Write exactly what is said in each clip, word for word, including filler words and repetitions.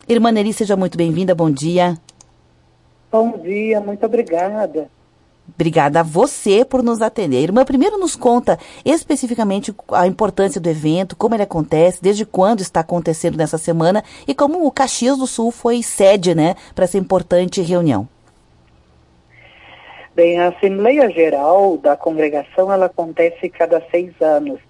Irmã Nelly, seja muito bem-vinda, bom dia. Bom dia, muito obrigada. Obrigada a você por nos atender. Irmã, primeiro nos conta especificamente a importância do evento, como ele acontece, desde quando está acontecendo nessa semana e como o Caxias do Sul foi sede, né, para essa importante reunião. Bem, a Assembleia Geral da Congregação, ela acontece cada seis anos.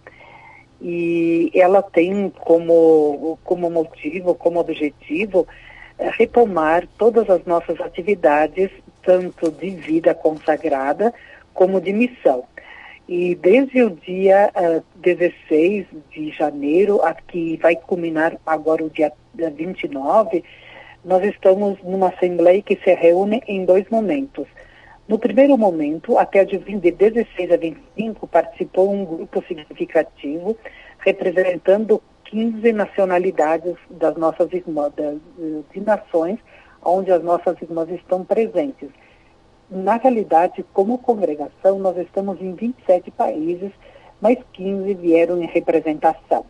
E ela tem como, como motivo, como objetivo, retomar todas as nossas atividades, tanto de vida consagrada como de missão. E desde o dia uh, dezesseis de janeiro, a que vai culminar agora o dia vinte e nove, nós estamos numa assembleia que se reúne em dois momentos. No primeiro momento, até de dezesseis a vinte e cinco, participou um grupo significativo, representando quinze nacionalidades das nossas irmãs, das, de nações onde as nossas irmãs estão presentes. Na realidade, como congregação, nós estamos em vinte e sete países, mas quinze vieram em representação.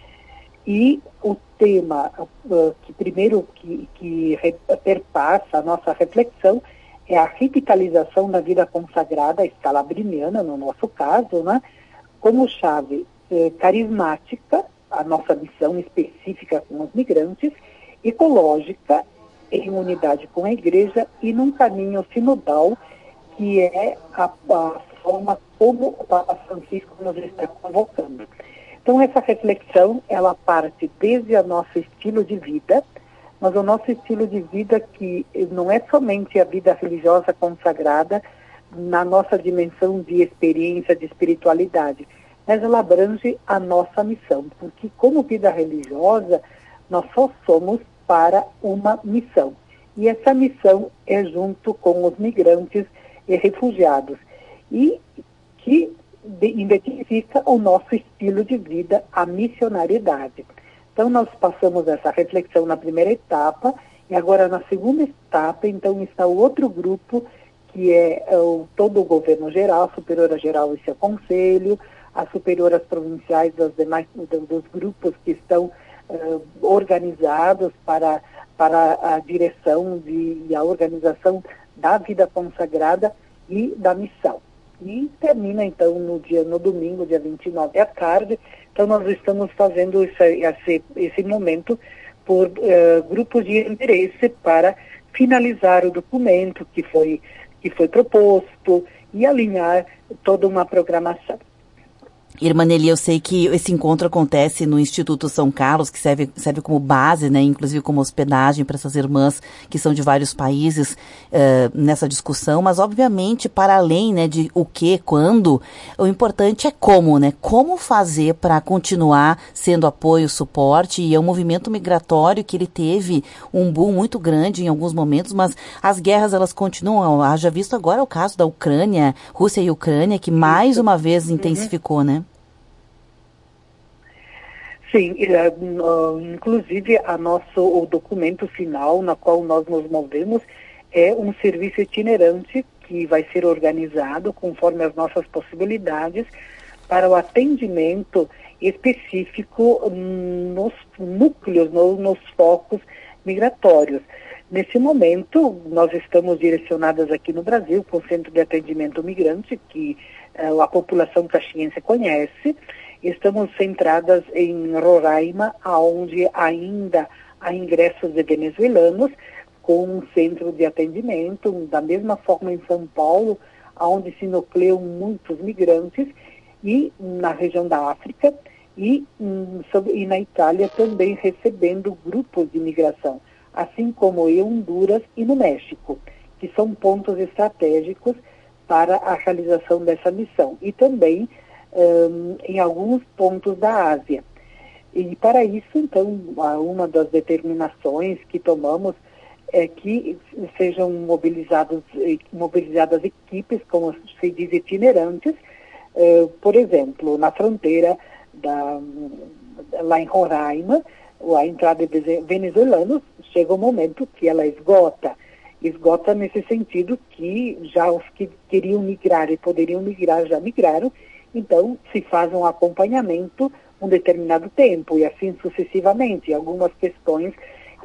E o tema uh, que primeiro que, que perpassa a nossa reflexão é a revitalização da vida consagrada escalabriniana, no nosso caso, né, como chave eh, carismática, a nossa missão específica com os migrantes, ecológica, em unidade com a igreja e num caminho sinodal, que é a, a forma como o Papa Francisco nos está convocando. Então, essa reflexão, ela parte desde o nosso estilo de vida, mas o nosso estilo de vida que não é somente a vida religiosa consagrada na nossa dimensão de experiência, de espiritualidade, mas ela abrange a nossa missão, porque como vida religiosa, nós só somos para uma missão. E essa missão é junto com os migrantes e refugiados, e que identifica o nosso estilo de vida, a missionariedade. Então, nós passamos essa reflexão na primeira etapa, e agora na segunda etapa, então, está o outro grupo, que é, é o, todo o governo geral, a superiora geral e seu conselho, as superioras provinciais dos demais dos grupos que estão uh, organizados para, para a direção de, e a organização da vida consagrada e da missão. E termina, então, no dia, no domingo, dia vinte e nove, à tarde. Então, nós estamos fazendo esse, esse, esse momento por uh, grupos de interesse para finalizar o documento que foi, que foi proposto e alinhar toda uma programação. Irmã Nelly, eu sei que esse encontro acontece no Instituto São Carlos, que serve, serve como base, né, inclusive como hospedagem para essas irmãs que são de vários países uh, nessa discussão, mas obviamente para além, né, de o que, quando, o importante é como, né, como fazer para continuar sendo apoio, suporte, e é um movimento migratório que ele teve um boom muito grande em alguns momentos, mas as guerras elas continuam, haja visto agora o caso da Ucrânia, Rússia e Ucrânia, que mais uma vez intensificou, né? Sim, inclusive a nosso, o documento final na qual nós nos movemos é um serviço itinerante que vai ser organizado conforme as nossas possibilidades para o atendimento específico nos núcleos, no, nos focos migratórios. Nesse momento, nós estamos direcionadas aqui no Brasil com o Centro de Atendimento Migrante, que uh, a população caxiense conhece. Estamos centradas em Roraima, onde ainda há ingressos de venezuelanos, com um centro de atendimento, da mesma forma em São Paulo, onde se nucleiam muitos migrantes, e na região da África, e, e na Itália também recebendo grupos de migração, assim como em Honduras e no México, que são pontos estratégicos para a realização dessa missão. E também Um, em alguns pontos da Ásia. E para isso, então, uma das determinações que tomamos é que sejam mobilizados, mobilizadas equipes, como se diz, itinerantes, uh, por exemplo, na fronteira da, lá em Roraima, a entrada de venezuelanos, chega um momento que ela esgota. Esgota nesse sentido que já os que queriam migrar e poderiam migrar já migraram. Então, se faz um acompanhamento um determinado tempo e assim sucessivamente. Algumas questões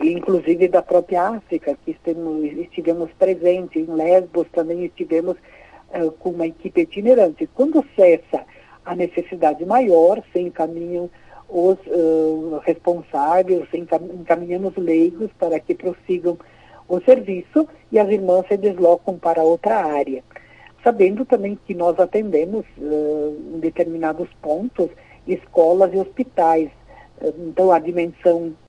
inclusive da própria África, que estivemos, estivemos presentes, em Lesbos também estivemos uh, com uma equipe itinerante. Quando cessa a necessidade maior, se encaminham os uh, responsáveis, se encaminhamos leigos para que prossigam o serviço e as irmãs se deslocam para outra área. Sabendo também que nós atendemos uh, em determinados pontos escolas e hospitais. Uh, então a dimensão